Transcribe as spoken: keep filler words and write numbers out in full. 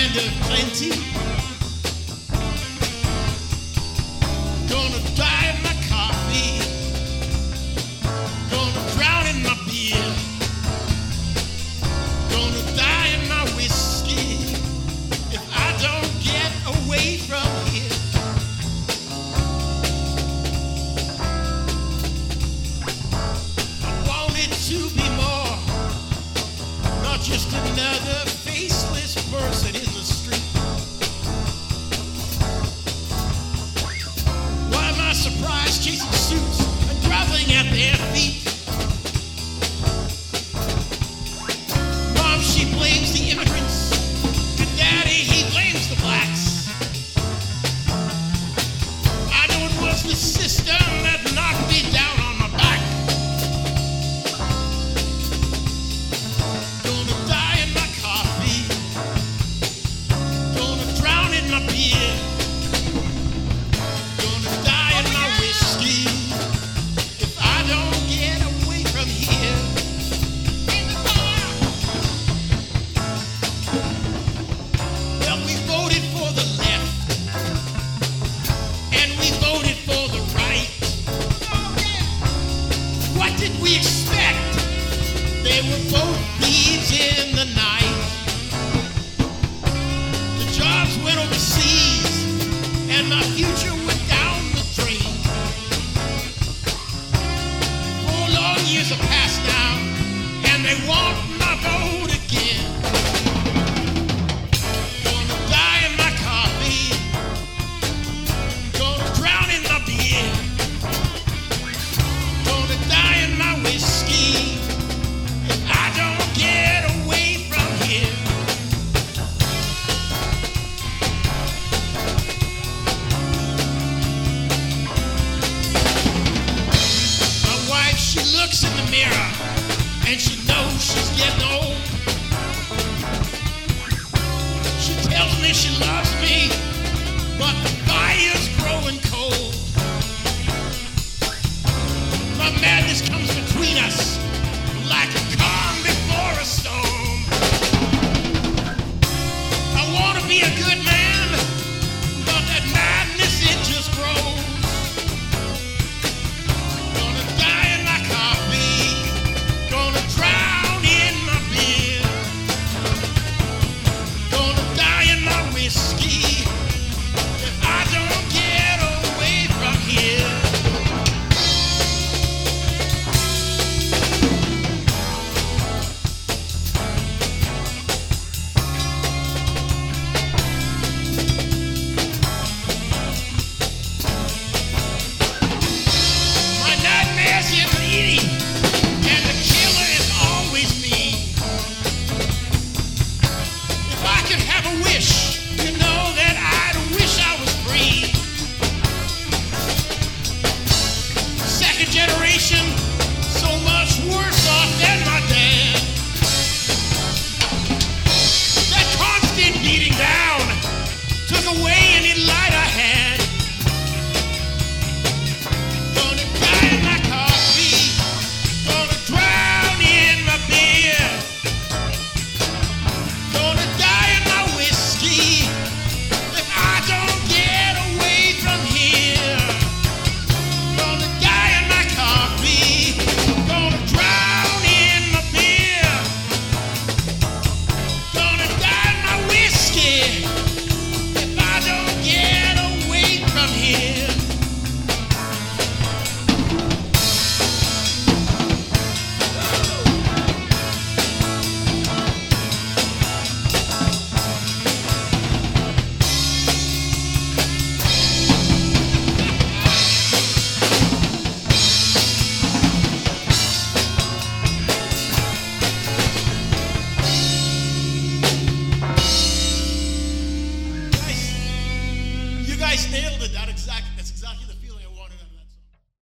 kind of plenty. Gonna die in my coffee. Gonna drown in my beer. Gonna die in my whiskey if I don't get away from here. I want it to be more, not just another faceless person in the street. Why am I surprised chasing suits and groveling at their feet? Mom, she blames the immigrants, and Daddy, he blames the blacks. I know it was the system that knocked me down on my back. Gonna die in my coffee. Gonna drown in my beer. Gonna die in my whiskey if I don't get away from here. Well, we voted for the left, and we voted for the right. What did we expect? They were both thieves in the night. The jobs went overseas, and my future went down the drain. Four long years have passed now, and they want my vote again. Gonna die in my coffee. Gonna drown in my beer. Gonna die in my whiskey if I don't get away from here. My wife, she looks in the mirror and she knows she's getting old. She tells me she loves me, but the fire's growing cold. My madness comes between us like a calm before a storm. I want to be a good man, but that madness, it just grows. Gonna die in my coffee. Gonna drown in my beer. Gonna die in my whiskey if I don't get away from here. My nightmares is eating, and the killer is always me. If I could have a wish, you know that I'd wish I was free. Second generation, so much worse off than my dad. That constant beating down took away any light I had. Gonna die in my coffee. Gonna drown in my beer. Gonna die in my whiskey if I don't get away from here. Gonna die in my coffee. Gonna drown in my beer. Gonna die in my whiskey if I don't get away from here. Guys, you guys nailed it. I